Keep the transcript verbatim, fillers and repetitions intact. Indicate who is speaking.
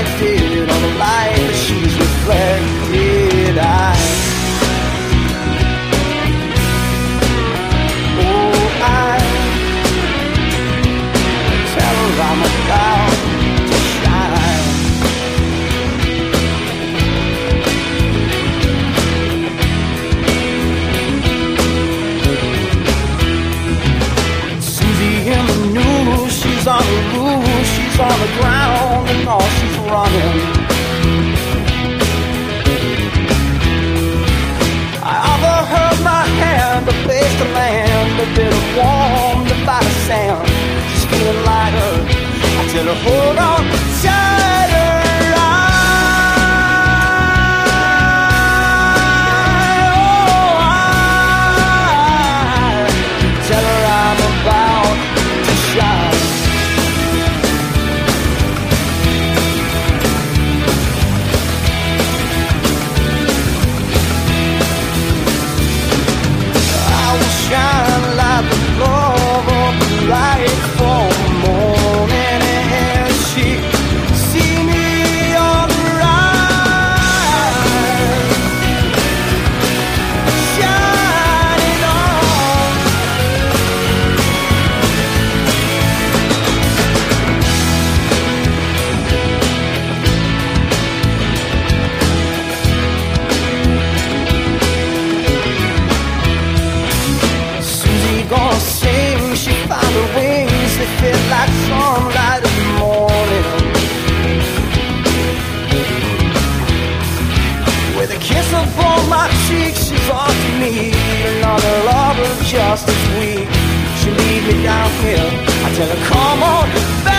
Speaker 1: reflected on the light that she's reflected. I, oh, I tell her I'm about to shine. Susie in the news, she's on the roof, she's on the ground, and all she's running. I offer her my hand, a place to land, a bit of warm to fight the sand. She's feeling lighter, I tell her hold on tighter. Shine like the love of the light for the morning, and she see me on the rise, shining on. Gonna sing, she found her wings, they fit like sunlight in the morning. With a kiss upon my cheek, she's off to meet another lover just as weak. She lead me down here, I tell her come on